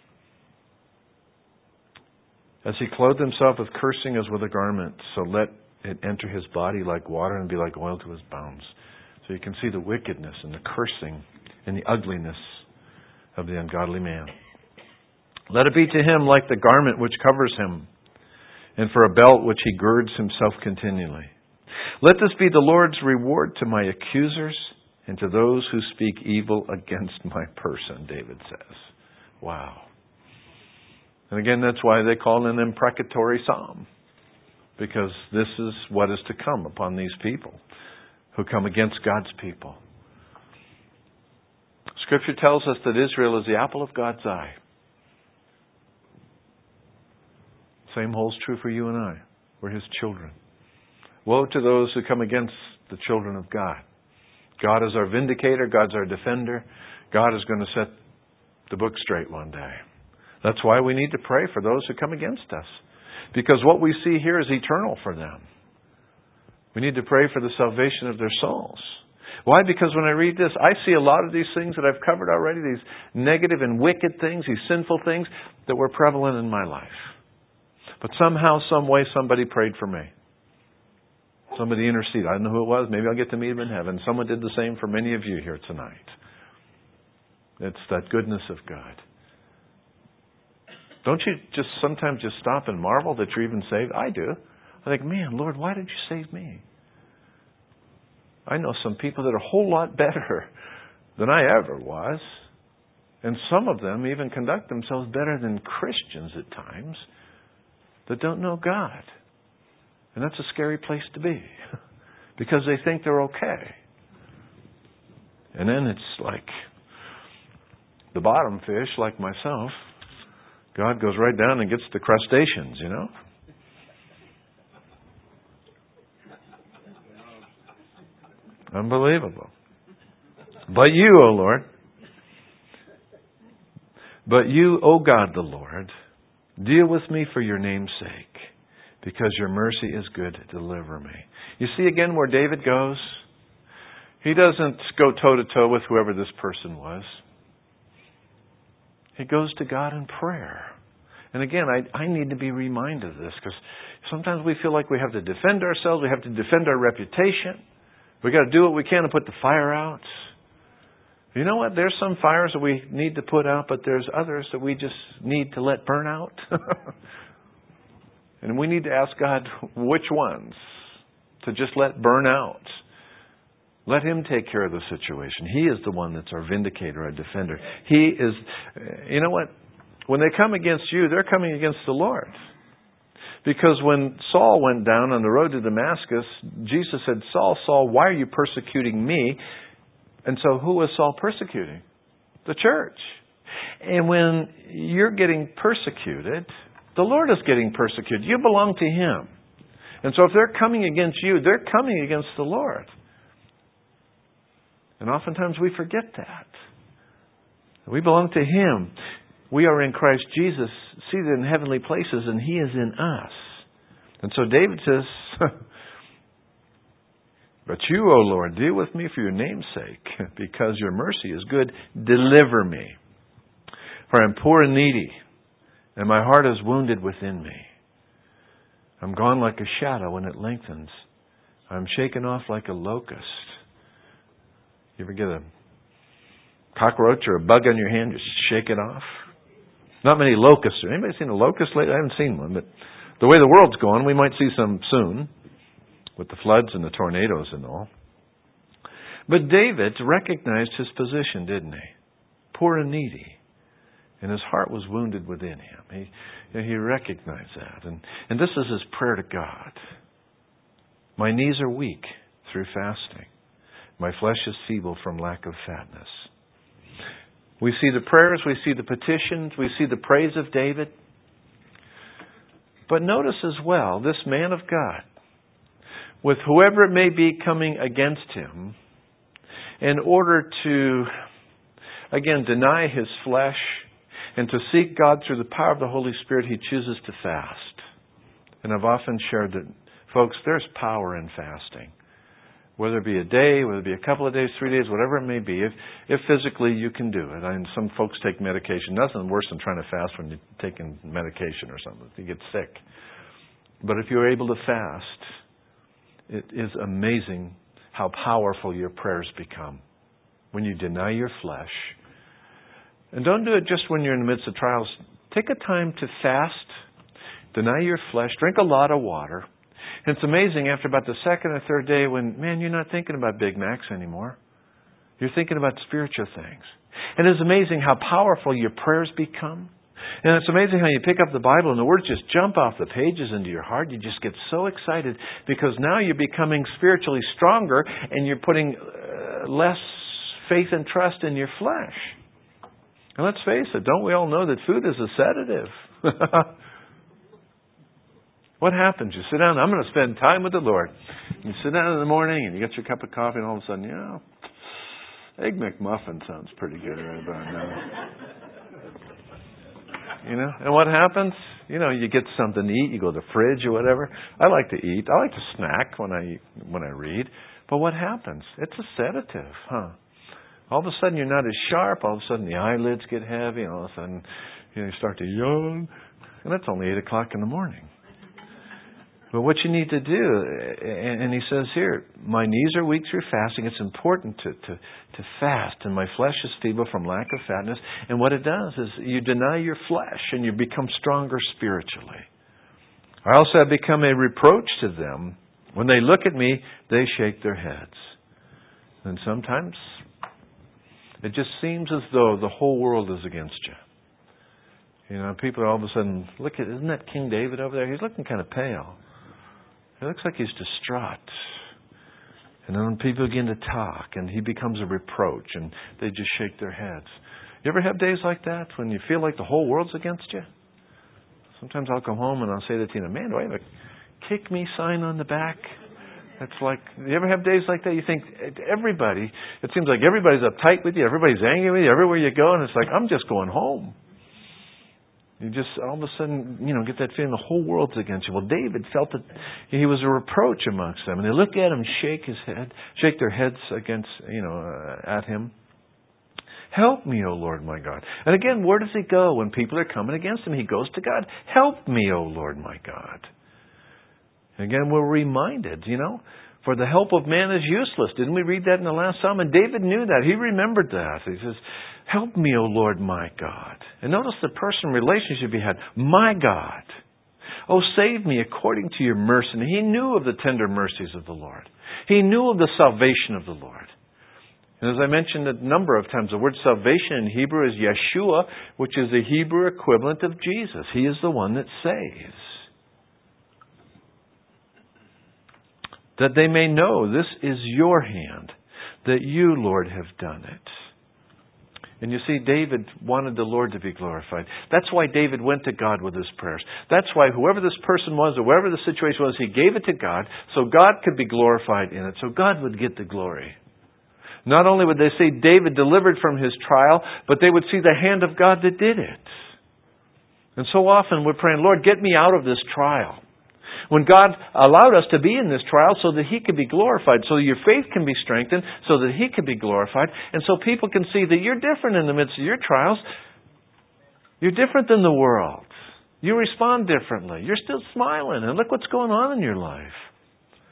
As He clothed Himself with cursing as with a garment, so let it enter His body like water and be like oil to His bones. So you can see the wickedness and the cursing and the ugliness of the ungodly man. Let it be to him like the garment which covers him, and for a belt which he girds himself continually. Let this be the Lord's reward to my accusers and to those who speak evil against my person, David says. Wow. And again, that's why they call it an imprecatory psalm. Because this is what is to come upon these people who come against God's people. Scripture tells us that Israel is the apple of God's eye. Same holds true for you and I. We're His children. Woe to those who come against the children of God. God is our vindicator. God's our defender. God is going to set the book straight one day. That's why we need to pray for those who come against us. Because what we see here is eternal for them. We need to pray for the salvation of their souls. Why? Because when I read this, I see a lot of these things that I've covered already, these negative and wicked things, these sinful things that were prevalent in my life. But somehow, some way, somebody prayed for me. Somebody interceded. I don't know who it was. Maybe I'll get to meet him in heaven. Someone did the same for many of you here tonight. It's that goodness of God. Don't you just sometimes just stop and marvel that you're even saved? I do. I think, man, Lord, why did you save me? I know some people that are a whole lot better than I ever was. And some of them even conduct themselves better than Christians at times that don't know God. And that's a scary place to be. Because they think they're okay. And then it's like the bottom fish, like myself. God goes right down and gets the crustaceans, you know. Unbelievable. But you, O Lord, but you, O God the Lord, deal with me for your name's sake, because your mercy is good. Deliver me. You see again where David goes? He doesn't go toe-to-toe with whoever this person was. He goes to God in prayer. And again, I, I need to be reminded of this, because sometimes we feel like we have to defend ourselves, we have to defend our reputation. We've got to do what we can to put the fire out. You know what? There's some fires that we need to put out, but there's others that we just need to let burn out. And we need to ask God which ones to just let burn out. Let Him take care of the situation. He is the one that's our vindicator, our defender. He is, you know what? When they come against you, they're coming against the Lord. Because when Saul went down on the road to Damascus, Jesus said, Saul, Saul, why are you persecuting me? And so who was Saul persecuting? The church. And when you're getting persecuted, the Lord is getting persecuted. You belong to Him. And so if they're coming against you, they're coming against the Lord. And oftentimes we forget that. We belong to Him. We are in Christ Jesus, seated in heavenly places, and He is in us. And so David says, but you, O Lord, deal with me for your name's sake, because your mercy is good. Deliver me. For I am poor and needy, and my heart is wounded within me. I'm gone like a shadow when it lengthens. I'm shaken off like a locust. You ever get a cockroach or a bug on your hand, just shake it off. Not many locusts. Anybody seen a locust lately? I haven't seen one, but the way the world's going, we might see some soon with the floods and the tornadoes and all. But David recognized his position, didn't he? Poor and needy. And his heart was wounded within him. He, he recognized that. And, and this is his prayer to God. My knees are weak through fasting. My flesh is feeble from lack of fatness. We see the prayers, we see the petitions, we see the praise of David. But notice as well, this man of God, with whoever it may be coming against him, in order to, again, deny his flesh and to seek God through the power of the Holy Spirit, he chooses to fast. And I've often shared that, folks, there's power in fasting. Whether it be a day, whether it be a couple of days, three days, whatever it may be, if, if physically you can do it. I mean, some folks take medication. Nothing worse than trying to fast when you're taking medication or something. You get sick. But if you're able to fast, it is amazing how powerful your prayers become when you deny your flesh. And don't do it just when you're in the midst of trials. Take a time to fast, deny your flesh, drink a lot of water. And it's amazing after about the second or third day when, man, you're not thinking about Big Macs anymore. You're thinking about spiritual things. And it's amazing how powerful your prayers become. And it's amazing how you pick up the Bible and the words just jump off the pages into your heart. You just get so excited because now you're becoming spiritually stronger and you're putting uh, less faith and trust in your flesh. And let's face it, don't we all know that food is a sedative? What happens? You sit down, I'm going to spend time with the Lord. You sit down in the morning and you get your cup of coffee and all of a sudden, you know, Egg McMuffin sounds pretty good right about now. You know, and what happens? You know, you get something to eat, you go to the fridge or whatever. I like to eat. I like to snack when I when I read. But what happens? It's a sedative, huh? All of a sudden you're not as sharp. All of a sudden the eyelids get heavy. And all of a sudden you know, you start to yawn. And it's only eight o'clock in the morning. But what you need to do, and he says here, my knees are weak through fasting. It's important to, to, to fast, and my flesh is feeble from lack of fatness. And what it does is you deny your flesh, and you become stronger spiritually. I also have become a reproach to them. When they look at me, they shake their heads. And sometimes it just seems as though the whole world is against you. You know, people are all of a sudden, look at, isn't that King David over there? He's looking kind of pale. It looks like he's distraught. And then when people begin to talk, and he becomes a reproach, and they just shake their heads. You ever have days like that when you feel like the whole world's against you? Sometimes I'll come home and I'll say to Tina, man, do I have a kick me sign on the back? It's like, you ever have days like that? You think everybody, it seems like everybody's uptight with you, everybody's angry with you, everywhere you go, and it's like, I'm just going home. You just all of a sudden, you know, get that feeling the whole world's against you. Well, David felt that he was a reproach amongst them. And they look at him, shake his head, shake their heads against, you know, uh, at him. Help me, O Lord my God. And again, where does he go when people are coming against him? He goes to God. Help me, O Lord my God. And again, we're reminded, you know, for the help of man is useless. Didn't we read that in the last psalm? And David knew that. He remembered that. He says, help me, O Lord, my God. And notice the personal relationship he had. My God. Oh, save me according to your mercy. And he knew of the tender mercies of the Lord. He knew of the salvation of the Lord. And as I mentioned a number of times, the word salvation in Hebrew is Yeshua, which is the Hebrew equivalent of Jesus. He is the one that saves. That they may know this is your hand, that you, Lord, have done it. And you see, David wanted the Lord to be glorified. That's why David went to God with his prayers. That's why whoever this person was, or whatever the situation was, he gave it to God so God could be glorified in it, so God would get the glory. Not only would they see David delivered from his trial, but they would see the hand of God that did it. And so often we're praying, Lord, get me out of this trial. When God allowed us to be in this trial so that He could be glorified, so your faith can be strengthened, so that He could be glorified, and so people can see that you're different in the midst of your trials. You're different than the world. You respond differently. You're still smiling, and look what's going on in your life.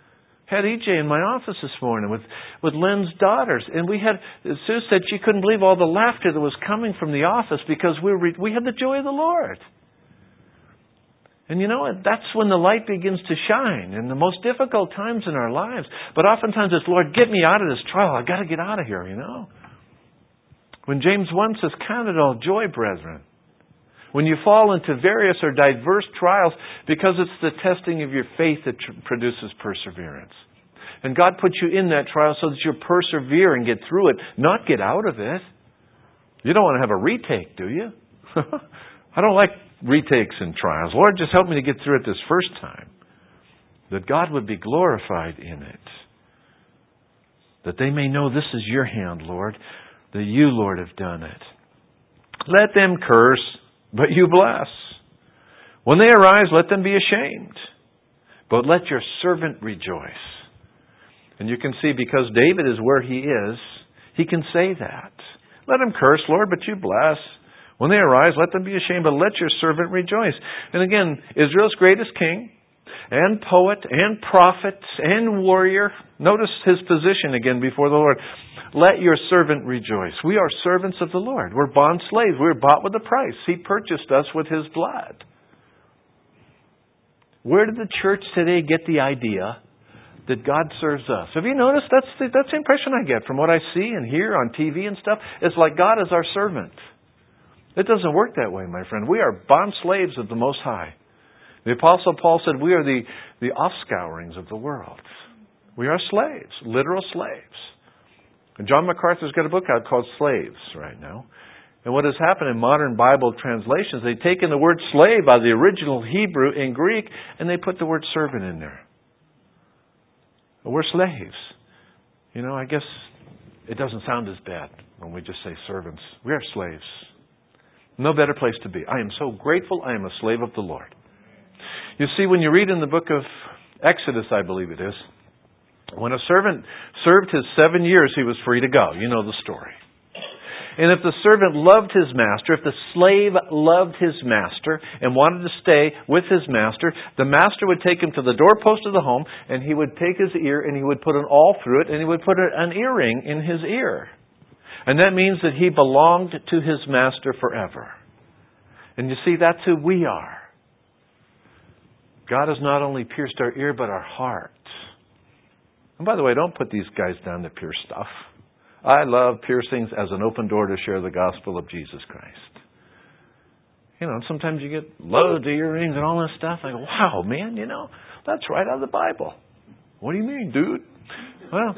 Had E J in my office this morning with, with Lynn's daughters. And we had, Sue said she couldn't believe all the laughter that was coming from the office because we were, we had the joy of the Lord. And you know what? That's when the light begins to shine in the most difficult times in our lives. But oftentimes it's, Lord, get me out of this trial. I've got to get out of here, you know. When James one says, count it all joy, brethren. When you fall into various or diverse trials, because it's the testing of your faith that tr- produces perseverance. And God puts you in that trial so that you persevere and get through it, not get out of it. You don't want to have a retake, do you? I don't like retakes in trials. Lord, just help me to get through it this first time. That God would be glorified in it. That they may know this is your hand, Lord. That you, Lord, have done it. Let them curse, but you bless. When they arise, let them be ashamed. But let your servant rejoice. And you can see, because David is where he is, he can say that. Let them curse, Lord, but you bless. When they arise, let them be ashamed, but let your servant rejoice. And again, Israel's greatest king, and poet, and prophet, and warrior. Notice his position again before the Lord. Let your servant rejoice. We are servants of the Lord. We're bond slaves. We were bought with a price. He purchased us with His blood. Where did the church today get the idea that God serves us? Have you noticed? That's the, that's the impression I get from what I see and hear on T V and stuff. It's like God is our servant. It doesn't work that way, my friend. We are bond slaves of the Most High. The Apostle Paul said we are the, the offscourings of the world. We are slaves, literal slaves. And John MacArthur's got a book out called Slaves right now. And what has happened in modern Bible translations, they've taken the word slave out of the original Hebrew and Greek, and they put the word servant in there. We're slaves. You know, I guess it doesn't sound as bad when we just say servants. We are slaves. No better place to be. I am so grateful I am a slave of the Lord. You see, when you read in the book of Exodus, I believe it is, when a servant served his seven years, he was free to go. You know the story. And if the servant loved his master, if the slave loved his master and wanted to stay with his master, the master would take him to the doorpost of the home, and he would take his ear and he would put an awl through it, and he would put an earring in his ear. And that means that he belonged to his master forever. And you see, that's who we are. God has not only pierced our ear, but our heart. And by the way, don't put these guys down to pierce stuff. I love piercings as an open door to share the gospel of Jesus Christ. You know, sometimes you get loads of earrings and all this stuff. I go, wow, man, you know, that's right out of the Bible. What do you mean, dude? Well,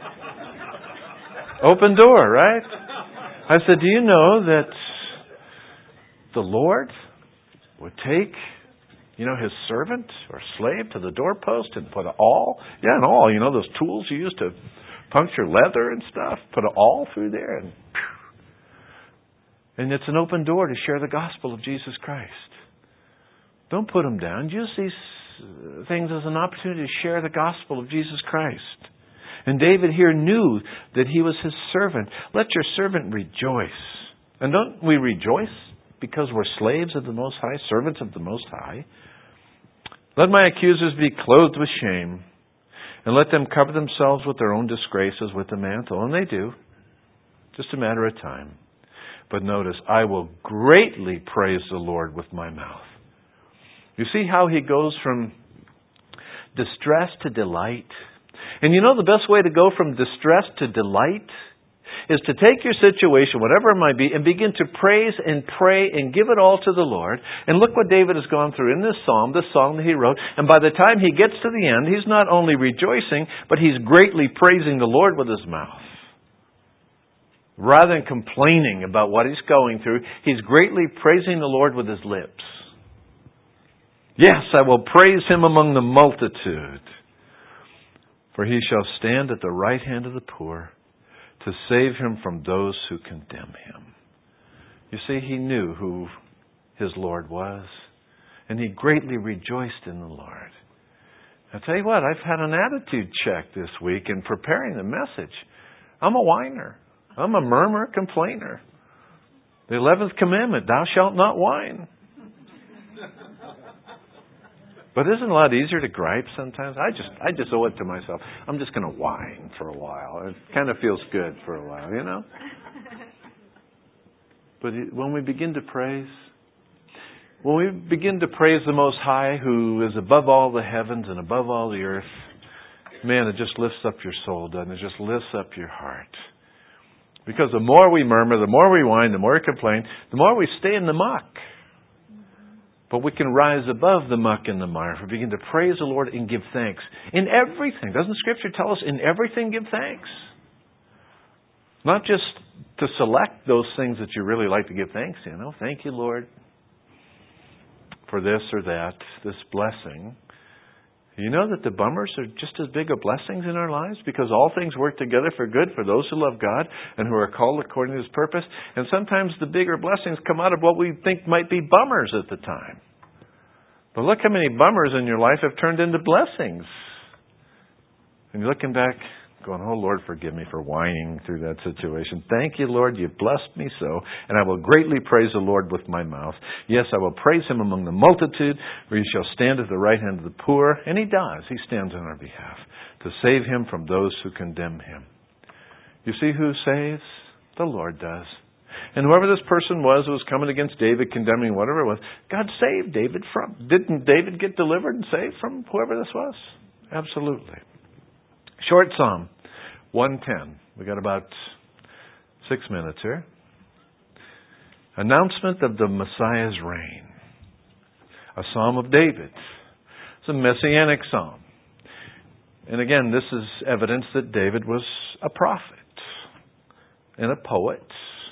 open door, right? I said, do you know that the Lord would take, you know, His servant or slave to the doorpost and put an awl? Yeah, an awl, you know, those tools you use to puncture leather and stuff, put an awl through there, and and it's an open door to share the gospel of Jesus Christ. Don't put them down. Use these things as an opportunity to share the gospel of Jesus Christ. And David here knew that he was his servant. Let your servant rejoice. And don't we rejoice because we're slaves of the Most High, servants of the Most High? Let my accusers be clothed with shame, and let them cover themselves with their own disgraces with the mantle. And they do. Just a matter of time. But notice, I will greatly praise the Lord with my mouth. You see how he goes from distress to delight? And you know the best way to go from distress to delight is to take your situation, whatever it might be, and begin to praise and pray and give it all to the Lord. And look what David has gone through in this psalm, this song that he wrote. And by the time he gets to the end, he's not only rejoicing, but he's greatly praising the Lord with his mouth. Rather than complaining about what he's going through, he's greatly praising the Lord with his lips. Yes, I will praise him among the multitude, for he shall stand at the right hand of the poor, to save him from those who condemn him. You see, he knew who his Lord was, and he greatly rejoiced in the Lord. I'll tell you what, I've had an attitude check this week in preparing the message. I'm a whiner. I'm a murmurer, complainer. The eleventh commandment, thou shalt not whine. But isn't it a lot easier to gripe sometimes? I just I just owe it to myself. I'm just going to whine for a while. It kind of feels good for a while, you know? But when we begin to praise, when we begin to praise the Most High, who is above all the heavens and above all the earth, man, it just lifts up your soul, doesn't it? It just lifts up your heart. Because the more we murmur, the more we whine, the more we complain, the more we stay in the muck. But we can rise above the muck and the mire if we begin to praise the Lord and give thanks. In everything. Doesn't Scripture tell us in everything give thanks? Not just to select those things that you really like to give thanks in. Oh, thank you, Lord, for this or that, this blessing. You know that the bummers are just as big of blessings in our lives because all things work together for good for those who love God and who are called according to His purpose. And sometimes the bigger blessings come out of what we think might be bummers at the time. But look how many bummers in your life have turned into blessings. And you're looking back going, oh, Lord, forgive me for whining through that situation. Thank you, Lord, you've blessed me so, and I will greatly praise the Lord with my mouth. Yes, I will praise Him among the multitude, where He shall stand at the right hand of the poor. And He does. He stands on our behalf to save him from those who condemn him. You see who saves? The Lord does. And whoever this person was who was coming against David, condemning whatever it was, God saved David from. Didn't David get delivered and saved from whoever this was? Absolutely. Short psalm, one ten. We got about six minutes here. Announcement of the Messiah's reign. A psalm of David. It's a messianic psalm. And again, this is evidence that David was a prophet and a poet.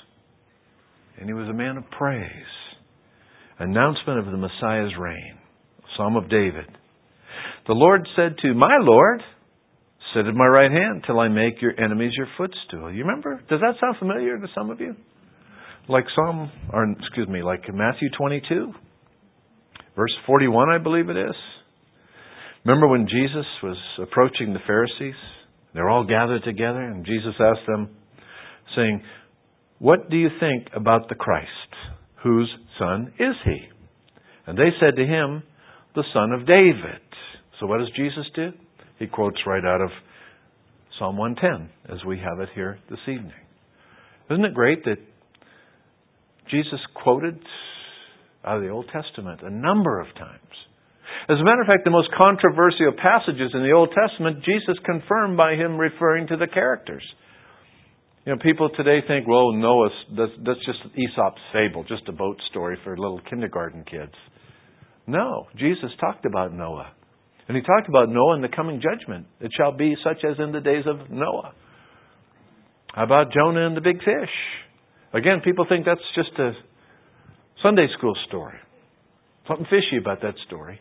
And he was a man of praise. Announcement of the Messiah's reign. Psalm of David. The Lord said to my Lord, sit at my right hand till I make your enemies your footstool. You remember? Does that sound familiar to some of you? Like Psalm, or excuse me, like Matthew twenty-two, verse forty-one, I believe it is. Remember when Jesus was approaching the Pharisees? They're all gathered together, and Jesus asked them, saying, what do you think about the Christ? Whose son is he? And they said to him, the son of David. So what does Jesus do? He quotes right out of Psalm one ten, as we have it here this evening. Isn't it great that Jesus quoted out of the Old Testament a number of times? As a matter of fact, the most controversial passages in the Old Testament, Jesus confirmed by him referring to the characters. You know, people today think, well, Noah, that's, that's just Aesop's fable, just a boat story for little kindergarten kids. No, Jesus talked about Noah. And he talked about Noah and the coming judgment. It shall be such as in the days of Noah. How about Jonah and the big fish? Again, people think that's just a Sunday school story. Something fishy about that story.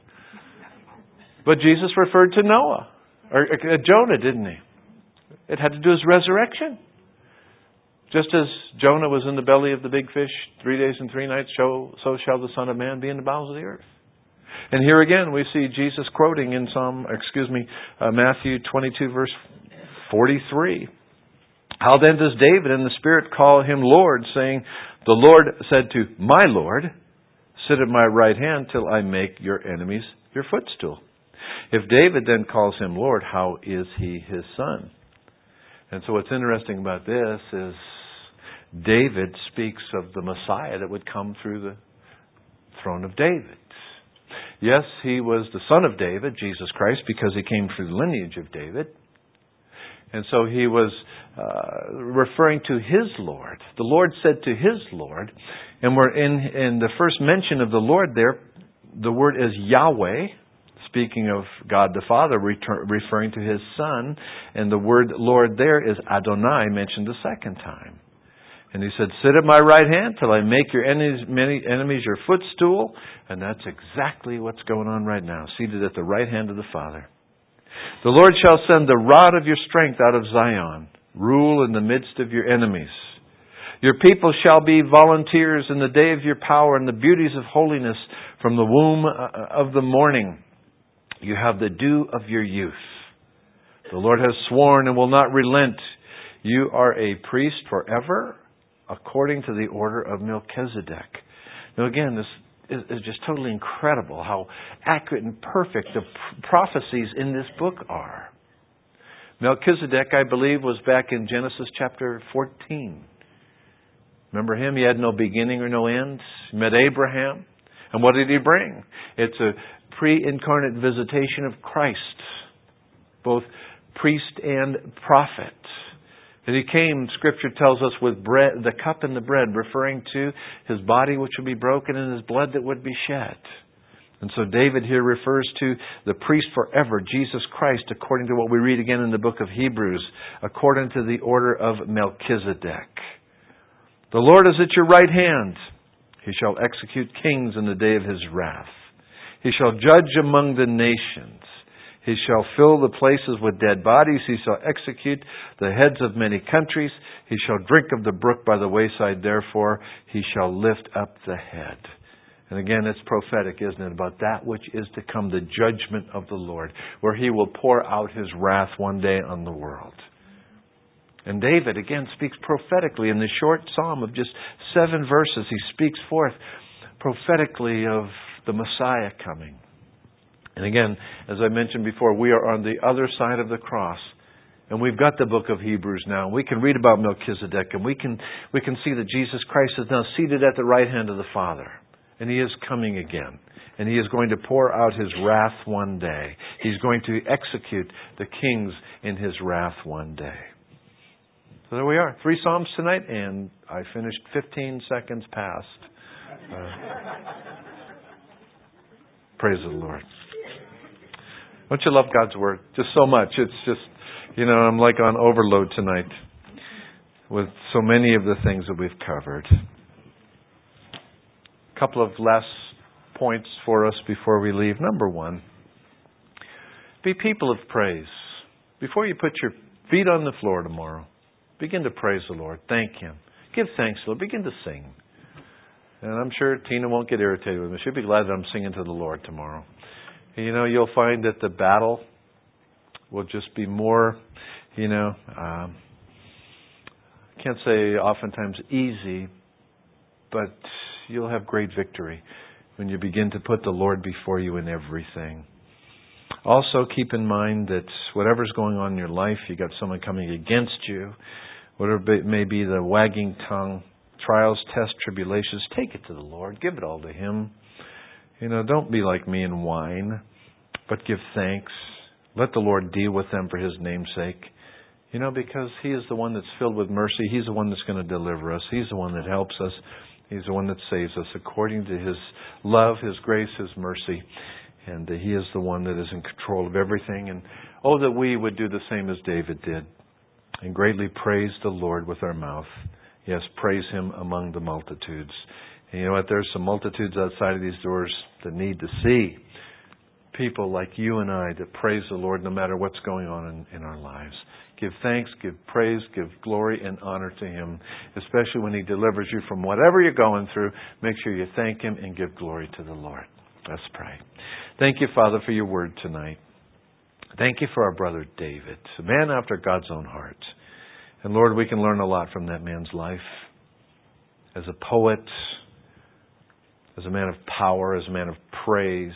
But Jesus referred to Noah, or uh, Jonah, didn't he? It had to do with his resurrection. Just as Jonah was in the belly of the big fish three days and three nights, so, so shall the Son of Man be in the bowels of the earth. And here again we see Jesus quoting in Psalm, excuse me, uh, Matthew twenty-two, verse forty-three. How then does David in the Spirit call him Lord, saying, the Lord said to my Lord, sit at my right hand till I make your enemies your footstool. If David then calls him Lord, how is he his son? And so what's interesting about this is David speaks of the Messiah that would come through the throne of David. Yes, he was the son of David, Jesus Christ, because he came through the lineage of David. And so he was uh, referring to his Lord. The Lord said to his Lord, and we're in, in the first mention of the Lord there, the word is Yahweh, speaking of God the Father, retur- referring to His Son. And the word Lord there is Adonai, mentioned the second time. And He said, sit at my right hand till I make your enemies, many enemies your footstool. And that's exactly what's going on right now, seated at the right hand of the Father. The Lord shall send the rod of your strength out of Zion, rule in the midst of your enemies. Your people shall be volunteers in the day of your power and the beauties of holiness from the womb of the morning. You have the dew of your youth. The Lord has sworn and will not relent. You are a priest forever, according to the order of Melchizedek. Now again, this is, is just totally incredible how accurate and perfect the prophecies in this book are. Melchizedek, I believe, was back in Genesis chapter fourteen. Remember him? He had no beginning or no end. He met Abraham. And what did he bring? It's a pre-incarnate visitation of Christ, both priest and prophet. And he came, Scripture tells us, with bread, the cup and the bread, referring to His body which would be broken and His blood that would be shed. And so David here refers to the priest forever, Jesus Christ, according to what we read again in the book of Hebrews, according to the order of Melchizedek. The Lord is at your right hand. He shall execute kings in the day of His wrath. He shall judge among the nations. He shall fill the places with dead bodies. He shall execute the heads of many countries. He shall drink of the brook by the wayside. Therefore, He shall lift up the head. And again, it's prophetic, isn't it, about that which is to come, the judgment of the Lord, where He will pour out His wrath one day on the world. And David, again, speaks prophetically in the short psalm of just seven verses. He speaks forth prophetically of the Messiah coming. And again, as I mentioned before, we are on the other side of the cross. And we've got the book of Hebrews now. We can read about Melchizedek, and we can we can see that Jesus Christ is now seated at the right hand of the Father. And He is coming again. And He is going to pour out His wrath one day. He's going to execute the kings in His wrath one day. So there we are. Three Psalms tonight, and I finished fifteen seconds past. Uh, praise the Lord. Don't you love God's Word? Just so much. It's just, you know, I'm like on overload tonight with so many of the things that we've covered. A couple of last points for us before we leave. Number one, be people of praise. Before you put your feet on the floor tomorrow, begin to praise the Lord. Thank Him. Give thanks to the Lord. Begin to sing. And I'm sure Tina won't get irritated with me. She'll be glad that I'm singing to the Lord tomorrow. And, you know, you'll find that the battle will just be more, you know, um, I can't say oftentimes easy, but you'll have great victory when you begin to put the Lord before you in everything. Also, keep in mind that whatever's going on in your life, you got someone coming against you, whatever it may be, the wagging tongue, trials, tests, tribulations, take it to the Lord. Give it all to Him. You know, don't be like me and whine, but give thanks. Let the Lord deal with them for His name's sake. You know, because He is the one that's filled with mercy. He's the one that's going to deliver us. He's the one that helps us. He's the one that saves us according to His love, His grace, His mercy. And uh, He is the one that is in control of everything. And oh, that we would do the same as David did and greatly praise the Lord with our mouth. Yes, praise Him among the multitudes. And you know what? There's some multitudes outside of these doors that need to see people like you and I that praise the Lord no matter what's going on in, in our lives. Give thanks, give praise, give glory and honor to Him, especially when He delivers you from whatever you're going through. Make sure you thank Him and give glory to the Lord. Let's pray. Thank you, Father, for your word tonight. Thank you for our brother David, a man after God's own heart. And Lord, we can learn a lot from that man's life. As a poet, as a man of power, as a man of praise,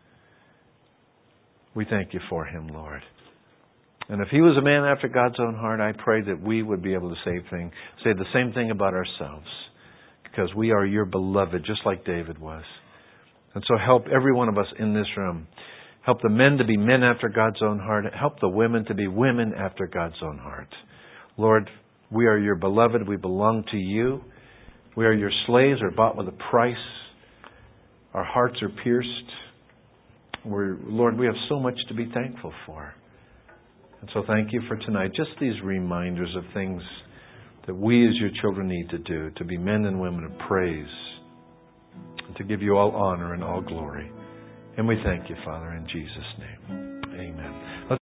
we thank you for him, Lord. And if he was a man after God's own heart, I pray that we would be able to say, thing, say the same thing about ourselves. Because we are your beloved, just like David was. And so help every one of us in this room. Help the men to be men after God's own heart. Help the women to be women after God's own heart. Lord, we are your beloved. We belong to you. We are your slaves, are bought with a price. Our hearts are pierced. We're, Lord, we have so much to be thankful for. And so thank you for tonight. Just these reminders of things that we as your children need to do, to be men and women of praise, and to give you all honor and all glory. And we thank you, Father, in Jesus' name. Amen.